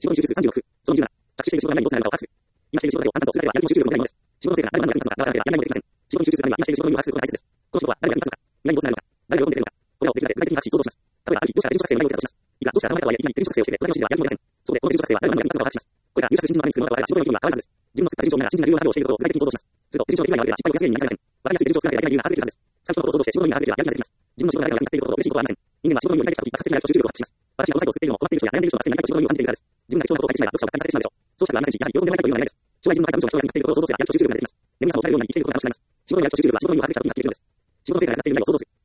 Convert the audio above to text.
仕事に集中する36、その27、着地している仕事が何をどうつながるかを把握する。今している仕事内容を淡々とするだけではやりの集中力の問題です。仕事の成果が誰が何をやりますのか、誰がやらないのできません。仕事に集中するためには今している仕事の意味を把握することが大切です。この仕事は誰がやりますのか、何にどうつながるのか、誰が喜んでいるのか、これをできるだけ具体的に把握し想像します。例えば、ある日、どうしたら電子作成の内容をデータとします。いや、どうしたら頭の中とはいえ、今に電子作成をして、隣の指示ではやりもできません。そこで、この電子作成は誰が何をやりますのかを把握します。これが入札する人のために作るものだと我々が仕事の意味は変わらずです。自分の作った手順書なら真摯な重要な作業をしていることを具体的に想像します。すると、手順書の不具合があれば失敗を安いになりません。わかりやすい手順書を作らなければいけない理由が把握できるはずです。使う人のことを想像して仕事の意味が把握できるはずです。自分の仕事の意味が把握できればやる気が出てきます。人間は仕事の意味を理解できたとき、爆発的になると集中力を発揮します。これが入札する人のためには、私がこのサイトを作っているのを困っている人や悩んでいる人の助けになりたいと仕事の意味を感じているからです。自分が競争のことを体験しながら読者を感じさせてしまうでしょう。そうしたらありませんし、やはり喜んでもらいたいというのがないです。将来自分の書いた文章が人が読みたいということを想像すればやる気と集中力が出てきます。皆さんを変えるように生きていることが楽しくなります。仕事のやる気と集中力は仕事の意味を把握できたときになっているのです。仕事の成果が上がっている内容を想像する。